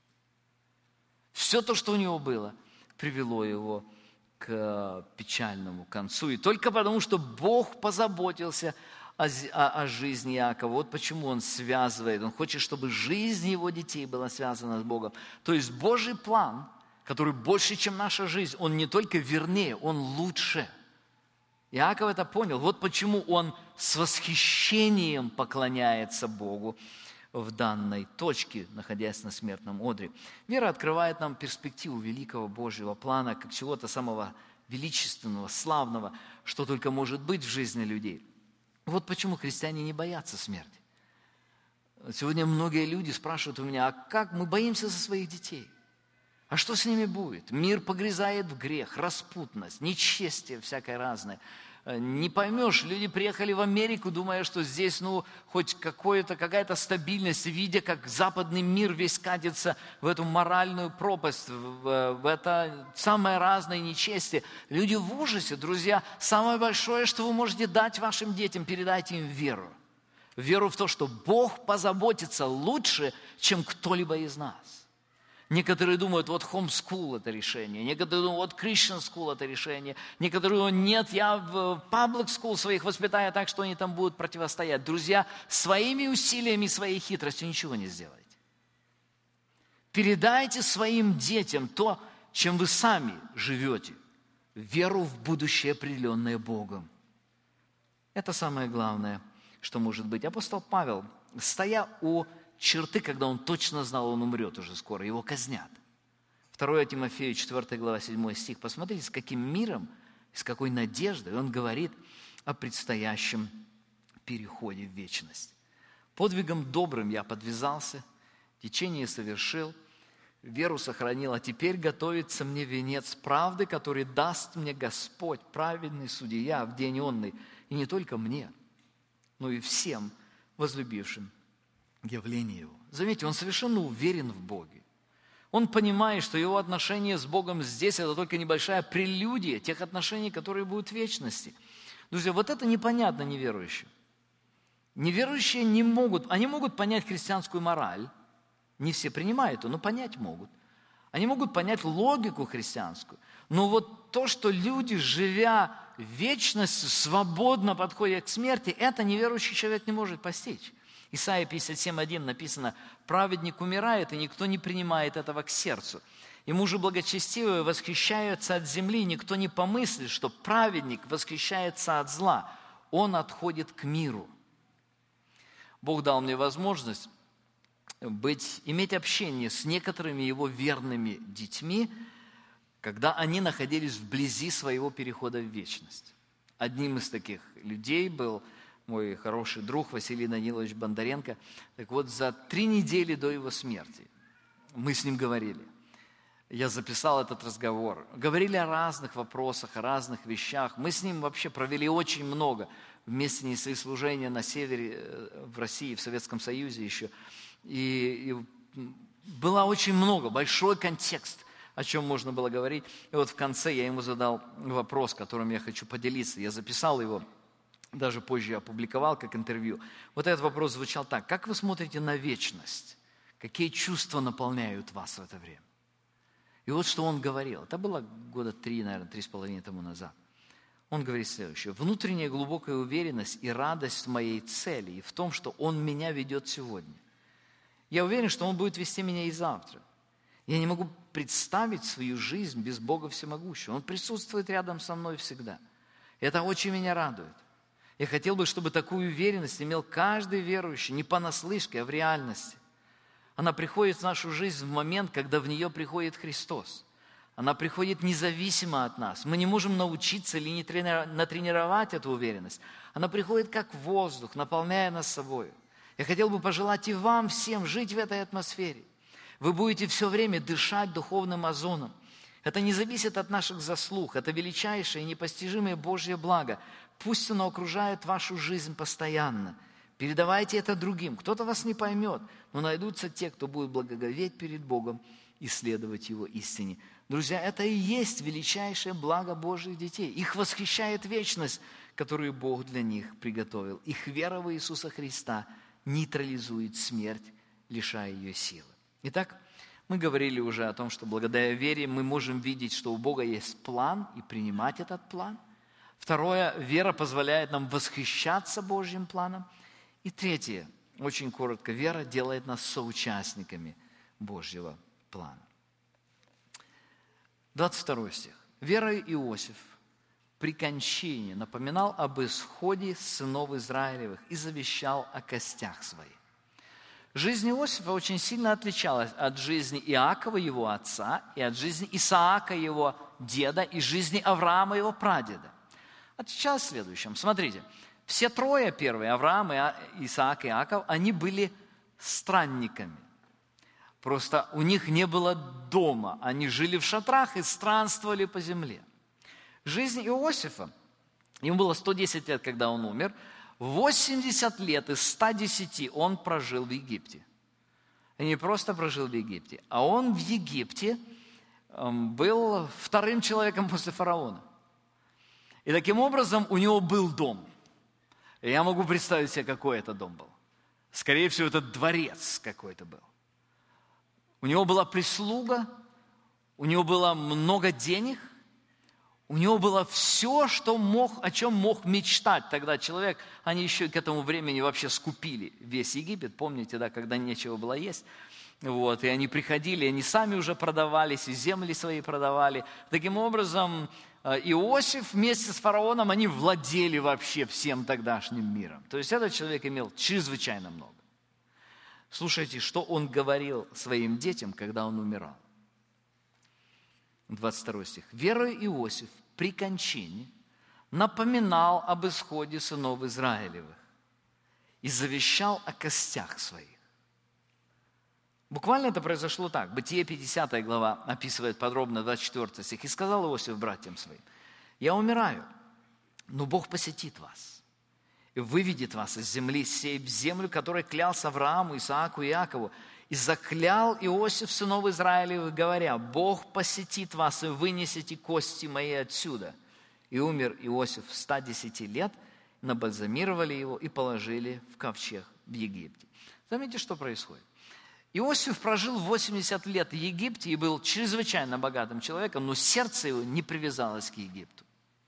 Все то, что у него было, привело его к печальному концу. И только потому, что Бог позаботился о, о, о жизни Иакова. Вот почему он связывает. Он хочет, чтобы жизнь его детей была связана с Богом. То есть Божий план, который больше, чем наша жизнь, он не только вернее, он лучше. Иаков это понял. Вот почему он с восхищением поклоняется Богу в данной точке, находясь на смертном одре. Вера открывает нам перспективу великого Божьего плана, как чего-то самого величественного, славного, что только может быть в жизни людей. Вот почему христиане не боятся смерти. Сегодня многие люди спрашивают у меня, а как мы боимся за своих детей? А что с ними будет? Мир погрязает в грех, распутность, нечестие всякое разное. Не поймешь, люди приехали в Америку, думая, что здесь, ну, хоть какое-то, какая-то стабильность, видя, как западный мир весь катится в эту моральную пропасть, в, в это самое разное нечестие. Люди в ужасе, друзья. Самое большое, что вы можете дать вашим детям, передайте им веру. Веру в то, что Бог позаботится лучше, чем кто-либо из нас. Некоторые думают, вот homeschool это решение. Некоторые думают, вот Christian school это решение. Некоторые думают, нет, я в public school своих воспитаю так, что они там будут противостоять. Друзья, своими усилиями, своей хитростью ничего не сделаете. Передайте своим детям то, чем вы сами живете. Веру в будущее, определенное Богом. Это самое главное, что может быть. Апостол Павел, стоя у черты, когда он точно знал, он умрет уже скоро, его казнят. второе Тимофею, четвёртая глава, седьмой стих. Посмотрите, с каким миром, с какой надеждой он говорит о предстоящем переходе в вечность. Подвигом добрым я подвязался, течение совершил, веру сохранил, а теперь готовится мне венец правды, который даст мне Господь, праведный судья в день онный, и не только мне, но и всем возлюбившим явление его. Заметьте, он совершенно уверен в Боге. Он понимает, что его отношения с Богом здесь – это только небольшая прелюдия тех отношений, которые будут в вечности. Друзья, вот это непонятно неверующим. Неверующие не могут, они могут понять христианскую мораль, не все принимают ее, но понять могут. Они могут понять логику христианскую. Но вот то, что люди, живя вечностью, свободно подходят к смерти, это неверующий человек не может постичь. Исайя пятьдесят семь один написано, «Праведник умирает, и никто не принимает этого к сердцу. И мужи благочестивые восхищаются от земли, и никто не помыслит, что праведник восхищается от зла. Он отходит к миру». Бог дал мне возможность быть, иметь общение с некоторыми Его верными детьми, когда они находились вблизи своего перехода в вечность. Одним из таких людей был мой хороший друг Василий Данилович Бондаренко. Так вот, за три недели до его смерти мы с ним говорили. Я записал этот разговор. Говорили о разных вопросах, о разных вещах. Мы с ним вообще провели очень много. Вместе несли служения на севере, в России, в Советском Союзе еще. И, и было очень много, большой контекст, о чем можно было говорить. И вот в конце я ему задал вопрос, которым я хочу поделиться. Я записал его. Даже позже я опубликовал как интервью. Вот этот вопрос звучал так. Как вы смотрите на вечность? Какие чувства наполняют вас в это время? И вот что он говорил. Это было года три, наверное, три с половиной тому назад. Он говорит следующее. Внутренняя глубокая уверенность и радость в моей цели и в том, что Он меня ведет сегодня. Я уверен, что Он будет вести меня и завтра. Я не могу представить свою жизнь без Бога Всемогущего. Он присутствует рядом со мной всегда. Это очень меня радует. Я хотел бы, чтобы такую уверенность имел каждый верующий, не понаслышке, а в реальности. Она приходит в нашу жизнь в момент, когда в нее приходит Христос. Она приходит независимо от нас. Мы не можем научиться или не натренировать эту уверенность. Она приходит как воздух, наполняя нас собой. Я хотел бы пожелать и вам всем жить в этой атмосфере. Вы будете все время дышать духовным озоном. Это не зависит от наших заслуг. Это величайшее и непостижимое Божье благо. Пусть оно окружает вашу жизнь постоянно. Передавайте это другим. Кто-то вас не поймет, но найдутся те, кто будет благоговеть перед Богом и следовать Его истине. Друзья, это и есть величайшее благо Божьих детей. Их восхищает вечность, которую Бог для них приготовил. Их вера в Иисуса Христа нейтрализует смерть, лишая ее силы. Итак, мы говорили уже о том, что благодаря вере мы можем видеть, что у Бога есть план и принимать этот план. Второе, вера позволяет нам восхищаться Божьим планом. И третье, очень коротко, вера делает нас соучастниками Божьего плана. двадцать второй стих. «Верою Иосиф при кончине напоминал об исходе сынов Израилевых и завещал о костях своих». Жизнь Иосифа очень сильно отличалась от жизни Иакова, его отца, и от жизни Исаака, его деда, и жизни Авраама, его прадеда. Отличалась в следующем. Смотрите, все трое первые, Авраам, Исаак и Иаков, они были странниками. Просто у них не было дома. Они жили в шатрах и странствовали по земле. Жизнь Иосифа, ему было сто десять лет, когда он умер, восемьдесят лет из ста десяти он прожил в Египте. И не просто прожил в Египте, а он в Египте был вторым человеком после фараона. И таким образом у него был дом. И я могу представить себе, какой это дом был. Скорее всего, это дворец какой-то был. У него была прислуга, у него было много денег, у него было все, что мог, о чем мог мечтать тогда человек. Они еще к этому времени вообще скупили весь Египет, помните, да, когда нечего было есть. Вот, и они приходили, они сами уже продавались, и земли свои продавали. Таким образом, Иосиф вместе с фараоном, они владели вообще всем тогдашним миром. То есть этот человек имел чрезвычайно много. Слушайте, что он говорил своим детям, когда он умирал. двадцать второй стих. «Верою Иосиф при кончине напоминал об исходе сынов Израилевых и завещал о костях своих». Буквально это произошло так. Бытие пятидесятая глава описывает подробно двадцать четвёртый стих. «И сказал Иосиф братьям своим: я умираю, но Бог посетит вас и выведет вас из земли сей в землю, которой клялся Аврааму, Исааку и Иакову. И заклял Иосиф сынов Израилевых, говоря: Бог посетит вас и вынесете кости мои отсюда. И умер Иосиф в ста десяти лет, набальзамировали его и положили в ковчег в Египте». Заметьте, что происходит. Иосиф прожил восемьдесят лет в Египте и был чрезвычайно богатым человеком, но сердце его не привязалось к Египту.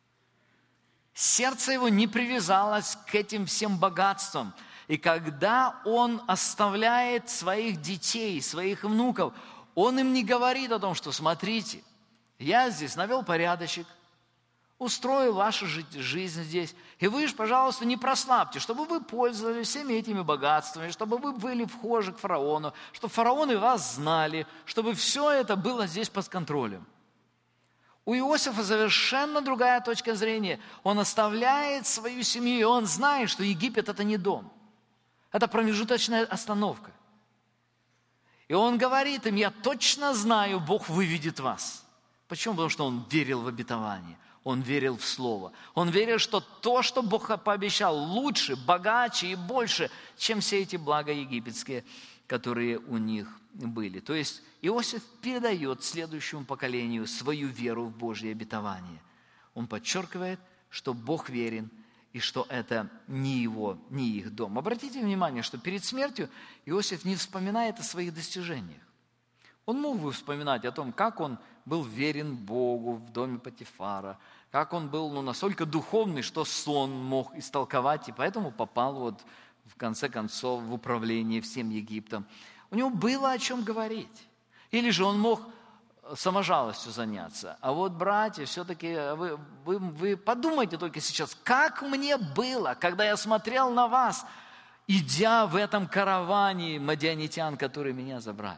Сердце его не привязалось к этим всем богатствам. И когда он оставляет своих детей, своих внуков, он им не говорит о том, что смотрите, я здесь навел порядочек, устроил вашу жизнь здесь, и вы же, пожалуйста, не прослабьте, чтобы вы пользовались всеми этими богатствами, чтобы вы были вхожи к фараону, чтобы фараоны вас знали, чтобы все это было здесь под контролем. У Иосифа совершенно другая точка зрения. Он оставляет свою семью, и он знает, что Египет – это не дом. Это промежуточная остановка. И он говорит им: я точно знаю, Бог выведет вас. Почему? Потому что он верил в обетование. Он верил в Слово. Он верил, что то, что Бог пообещал, лучше, богаче и больше, чем все эти блага египетские, которые у них были. То есть Иосиф передает следующему поколению свою веру в Божье обетование. Он подчеркивает, что Бог верен и что это не его, не их дом. Обратите внимание, что перед смертью Иосиф не вспоминает о своих достижениях. Он мог бы вспоминать о том, как он был верен Богу в доме Потифара, как он был ну, настолько духовный, что сон мог истолковать, и поэтому попал вот, в конце концов в управление всем Египтом. У него было о чем говорить. Или же он мог саможалостью заняться. А вот, братья, все-таки вы, вы, вы подумайте только сейчас, как мне было, когда я смотрел на вас, идя в этом караване мадианитян, которые меня забрали.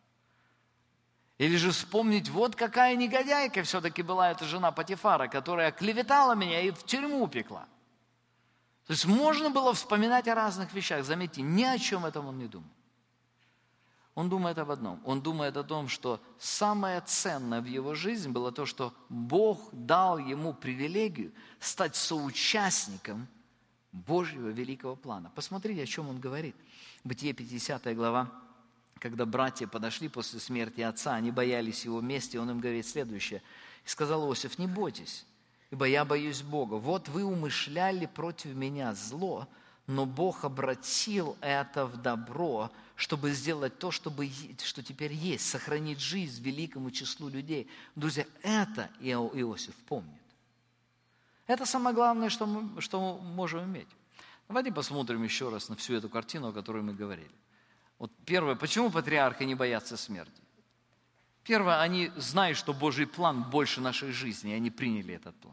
Или же вспомнить, вот какая негодяйка все-таки была эта жена Потифара, которая клеветала меня и в тюрьму упекла. То есть можно было вспоминать о разных вещах. Заметьте, ни о чем этом он не думал. Он думает об одном. Он думает о том, что самое ценное в его жизни было то, что Бог дал ему привилегию стать соучастником Божьего великого плана. Посмотрите, о чем он говорит. Бытие пятидесятая глава. Когда братья подошли после смерти отца, они боялись его мести, он им говорит следующее. И сказал Иосиф: не бойтесь, ибо я боюсь Бога. Вот вы умышляли против меня зло, но Бог обратил это в добро, чтобы сделать то, чтобы, что теперь есть, сохранить жизнь великому числу людей. Друзья, это Иосиф помнит. Это самое главное, что мы, что мы можем иметь. Давайте посмотрим еще раз на всю эту картину, о которой мы говорили. Вот первое, почему патриархи не боятся смерти? Первое, они знают, что Божий план больше нашей жизни, и они приняли этот план.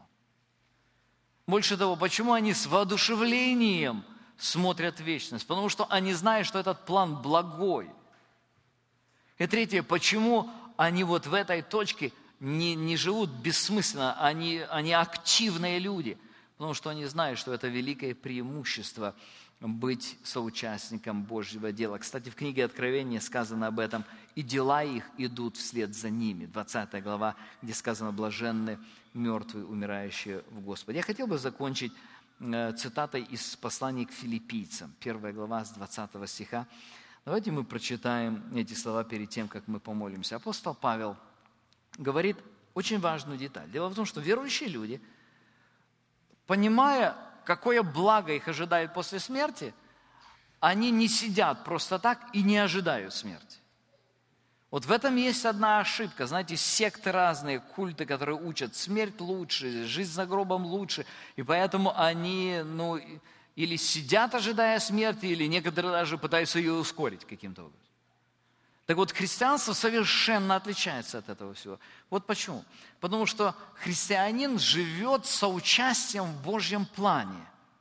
Больше того, почему они с воодушевлением смотрят в вечность? Потому что они знают, что этот план благой. И третье, почему они вот в этой точке не, не живут бессмысленно, они, они активные люди? Потому что они знают, что это великое преимущество быть соучастником Божьего дела. Кстати, в книге Откровения сказано об этом: «И дела их идут вслед за ними». двадцатая глава, где сказано: «Блаженны мертвые, умирающие в Господе». Я хотел бы закончить цитатой из послания к филиппийцам, первая глава с двадцатого стиха. Давайте мы прочитаем эти слова перед тем, как мы помолимся. Апостол Павел говорит очень важную деталь. Дело в том, что верующие люди, понимая, какое благо их ожидает после смерти, они не сидят просто так и не ожидают смерти. Вот в этом есть одна ошибка. Знаете, секты разные, культы, которые учат: смерть лучше, жизнь за гробом лучше. И поэтому они, ну, или сидят, ожидая смерти, или некоторые даже пытаются ее ускорить каким-то образом. Так вот, христианство совершенно отличается от этого всего. Вот почему. Потому что христианин живет соучастием в Божьем плане.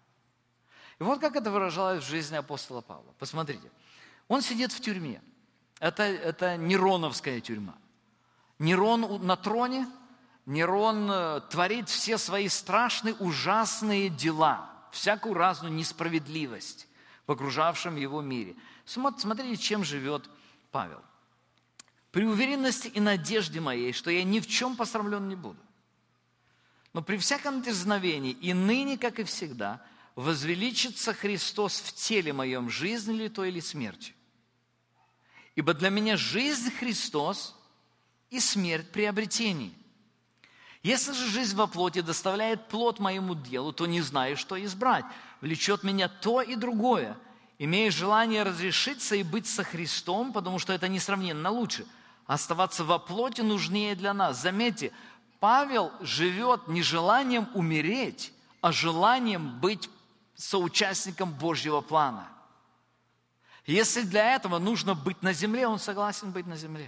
И вот как это выражалось в жизни апостола Павла. Посмотрите. Он сидит в тюрьме. Это, это Нероновская тюрьма. Нерон на троне. Нерон творит все свои страшные, ужасные дела. Всякую разную несправедливость в окружавшем его мире. Смотрите, чем живет Павел. «При уверенности и надежде моей, что я ни в чем посрамлен не буду. Но при всяком дерзновении, и ныне, как и всегда, возвеличится Христос в теле моем, жизнью ли то или смертью. Ибо для меня жизнь Христос и смерть приобретение. Если же жизнь во плоти доставляет плод моему делу, то не знаю, что избрать. Влечет меня то и другое. Имея желание разрешиться и быть со Христом, потому что это несравненно лучше. Оставаться во плоти нужнее для нас». Заметьте, Павел живет не желанием умереть, а желанием быть соучастником Божьего плана. Если для этого нужно быть на земле, он согласен быть на земле.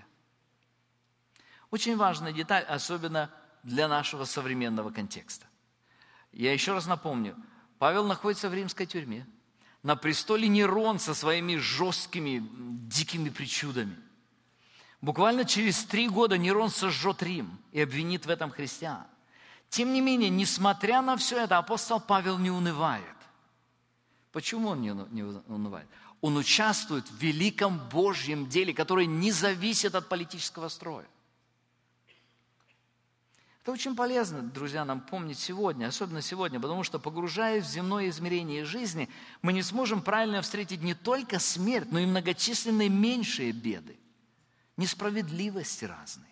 Очень важная деталь, особенно для нашего современного контекста. Я еще раз напомню, Павел находится в римской тюрьме. На престоле Нерон со своими жесткими, дикими причудами. Буквально через три года Нерон сожжет Рим и обвинит в этом христиан. Тем не менее, несмотря на все это, апостол Павел не унывает. Почему он не унывает? Он участвует в великом Божьем деле, которое не зависит от политического строя. Это очень полезно, друзья, нам помнить сегодня, особенно сегодня, потому что, погружаясь в земное измерение жизни, мы не сможем правильно встретить не только смерть, но и многочисленные меньшие беды, несправедливости разные.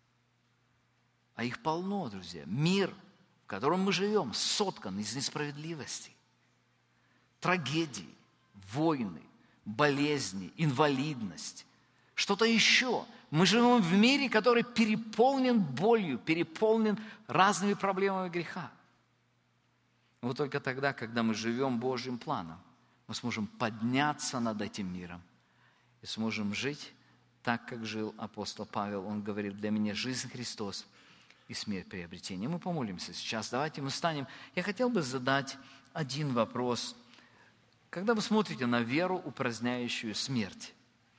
А их полно, друзья. Мир, в котором мы живем, соткан из несправедливостей, трагедий, войны, болезни, инвалидность, что-то еще. Мы живем в мире, который переполнен болью, переполнен разными проблемами греха. Вот только тогда, когда мы живем Божьим планом, мы сможем подняться над этим миром и сможем жить так, как жил апостол Павел. Он говорит: для меня жизнь Христос и смерть приобретение. Мы помолимся сейчас. Давайте мы встанем. Я хотел бы задать один вопрос. Когда вы смотрите на веру, упраздняющую смерть,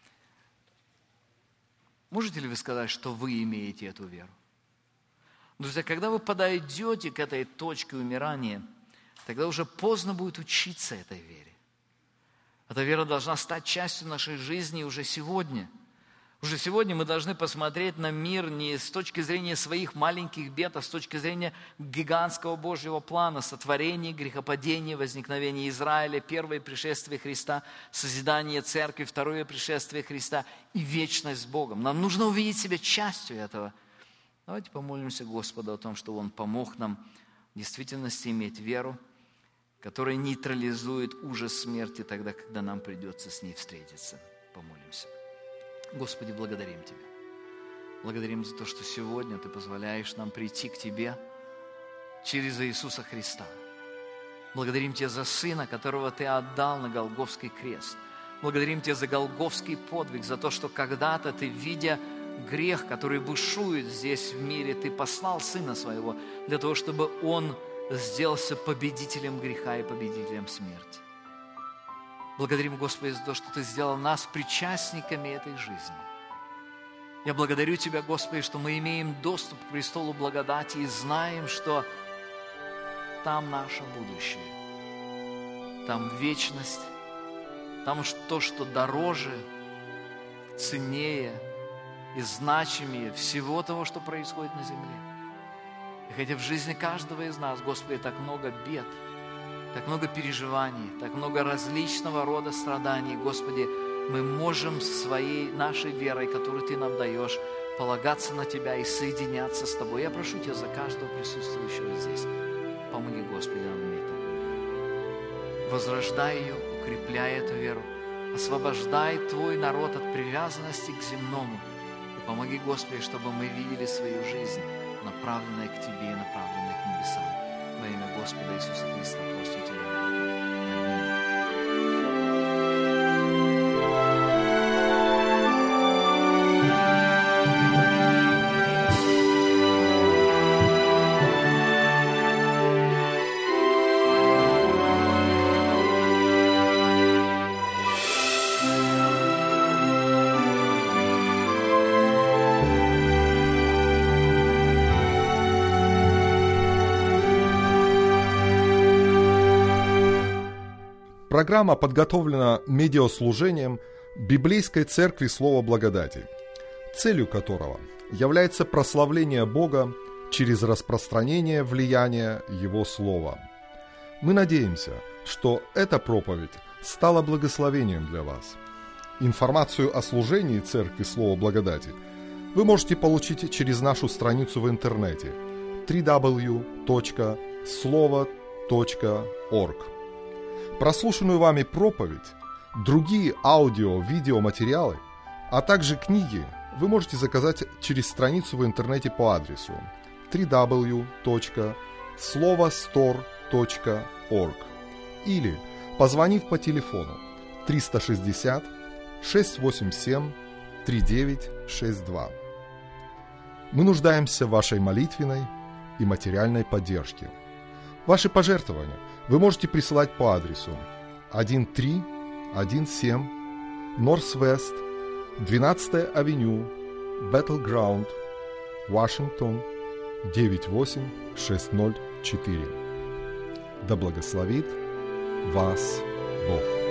можете ли вы сказать, что вы имеете эту веру? Друзья, когда вы подойдете к этой точке умирания, тогда уже поздно будет учиться этой вере. Эта вера должна стать частью нашей жизни уже сегодня. Уже сегодня мы должны посмотреть на мир не с точки зрения своих маленьких бед, а с точки зрения гигантского Божьего плана, сотворения, грехопадения, возникновения Израиля, первое пришествие Христа, созидание церкви, второе пришествие Христа и вечность с Богом. Нам нужно увидеть себя частью этого. Давайте помолимся Господу о том, чтобы Он помог нам в действительности иметь веру, которая нейтрализует ужас смерти тогда, когда нам придется с ней встретиться. Помолимся. Господи, благодарим Тебя. Благодарим за то, что сегодня Ты позволяешь нам прийти к Тебе через Иисуса Христа. Благодарим Тебя за Сына, которого Ты отдал на Голгофский крест. Благодарим Тебя за голгофский подвиг, за то, что когда-то Ты, видя грех, который бушует здесь в мире, Ты послал Сына Своего для того, чтобы Он сделался победителем греха и победителем смерти. Благодарим, Господи, за то, что Ты сделал нас причастниками этой жизни. Я благодарю Тебя, Господи, что мы имеем доступ к престолу благодати и знаем, что там наше будущее, там вечность, там то, что дороже, ценнее и значимее всего того, что происходит на земле. И хотя в жизни каждого из нас, Господи, так много бед, так много переживаний, так много различного рода страданий, Господи, мы можем своей, нашей верой, которую Ты нам даешь, полагаться на Тебя и соединяться с Тобой. Я прошу Тебя за каждого присутствующего здесь. Помоги, Господи, нам иметь такую. Возрождай ее, укрепляй эту веру, освобождай Твой народ от привязанности к земному. И помоги, Господи, чтобы мы видели свою жизнь, направленную к Тебе и направленную к небесам. Во имя Господа Иисуса Христа просим Тебя. Программа подготовлена медиаслужением Библейской Церкви Слова Благодати, целью которого является прославление Бога через распространение влияния Его Слова. Мы надеемся, что эта проповедь стала благословением для вас. Информацию о служении Церкви Слова Благодати вы можете получить через нашу страницу в интернете дабл ю дабл ю дабл ю точка слово точка орг. Прослушанную вами проповедь, другие аудио-видеоматериалы, а также книги вы можете заказать через страницу в интернете по адресу дабл ю дабл ю дабл ю точка слово стор точка орг или позвонив по телефону триста шестьдесят шестьсот восемьдесят семь тридцать девять шестьдесят два. Мы нуждаемся в вашей молитвенной и материальной поддержке. Ваши пожертвования вы можете присылать по адресу тысяча триста семнадцать Норс-Вест, двенадцатая авеню, Battleground, Вашингтон, девять восемь шесть ноль четыре. Да благословит вас Бог.